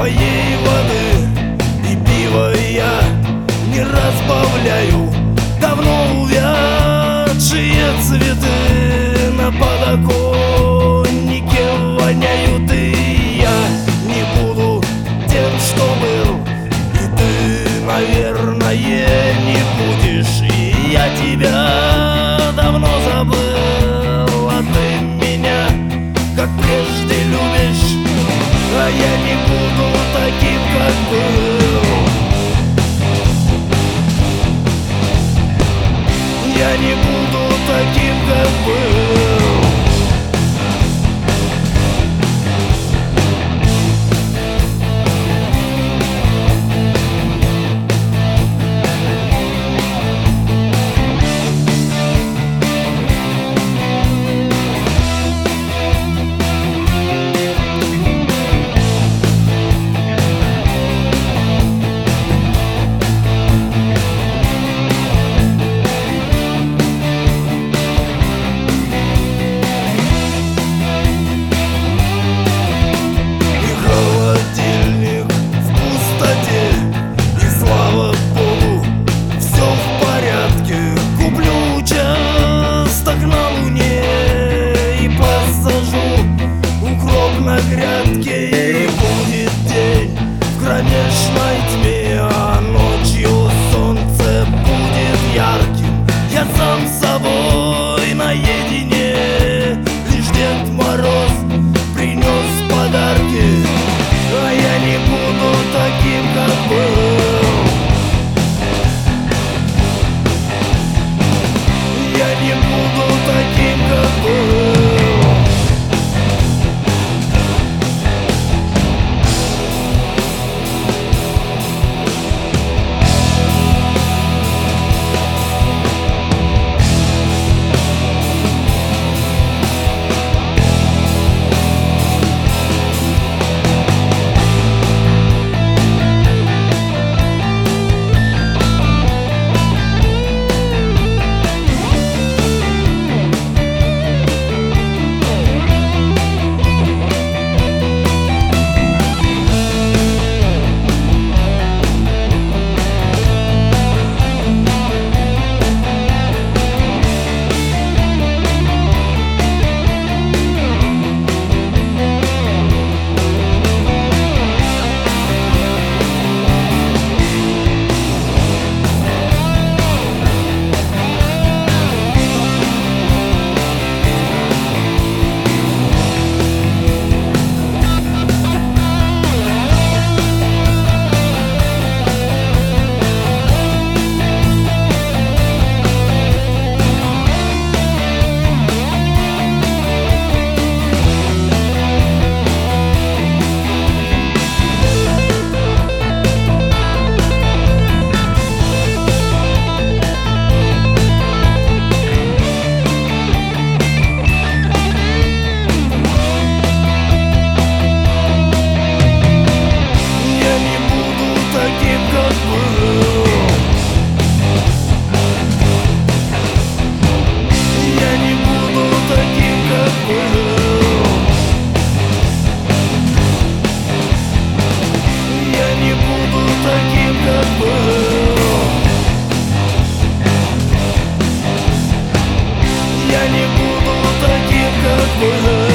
моей воды и пива я не разбавляю. Давно увядшие цветы на подоконнике воняют, и я не буду тем, что был, и ты, наверное, не будешь. И я тебя давно забыл, а ты меня, как прежде, любишь. А я не буду таким, как был. Я не буду таким, как был. На грядке, и будет день в кромешной тьме, а ночью солнце будет ярким. Я сам с собой наедине, лишь Дед Мороз принес подарки, а я не буду таким, как был. Я не буду таким, как был. Я не буду таким, как был.